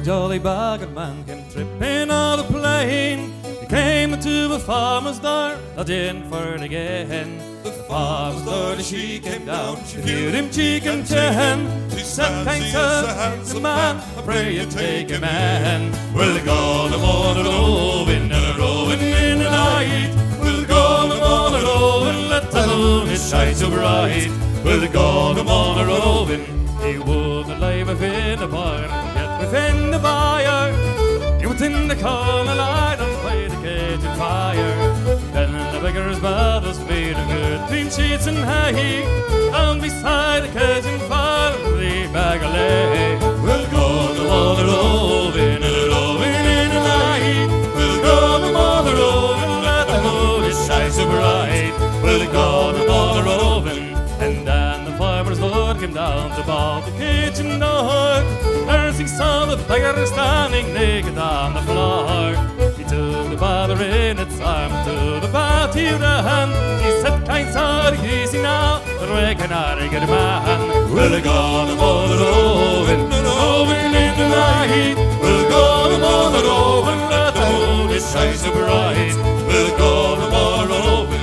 jolly beggar man came tripping on the plain. He came into the farmer's door, dodging for it again. The farmer's door, she came down, she viewed him cheek and chin. She said, thanks, sir, handsome man, I pray you take him in. We'll go them on a roving and a roving in the night. We'll go them on a roving, let the moon is shine so bright. We'll go them on a roving. He wouldn't lay within the barn, yet within the byre. He was in the corner light and by the kitchen fire. Then the beggar's brothers made a good clean sheets and hay. Down beside the kitchen fire, the beggar lay. We'll go them on a roving and a roving in the night. We'll go them on a roving, let the moon is shine so bright. We'll go them on a roving. And then the farmer's lord came down to bar the kitchen door. As he saw the beggar standing naked on the floor, he took the bother in its arm, to the bath he ran. He said, kind sir, easy now, the reckon I get a man. We'll go them on the roving in the night. We'll go them on the roving, let the moon is shine so bright. We'll go them on the roving.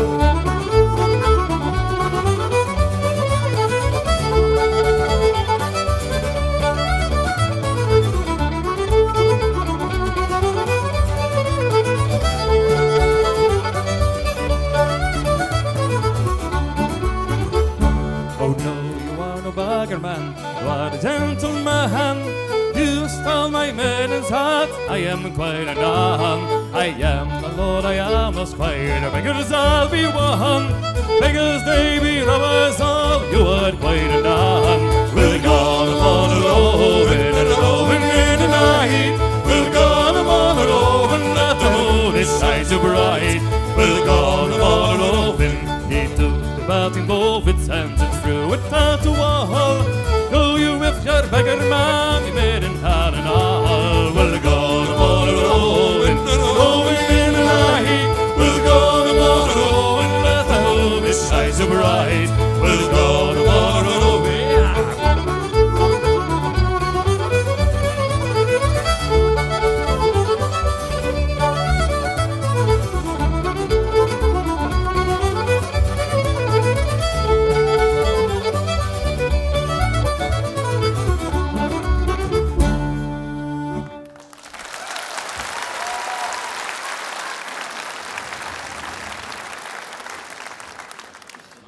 Oh no, you are no beggar man, you are a gentleman. You stole my maiden's heart, I am quite a nun. I am the lord, I am the squire, the beggars all be one. Beggars they be robbers all, you are quite a nun. We'll go them on a roving and a roving in the night. We'll go them on a roving, let the moon is shine so bright. We'll go them on a roving. He took the bat in both its hands and threw it out the wall. Go you with your beggar man,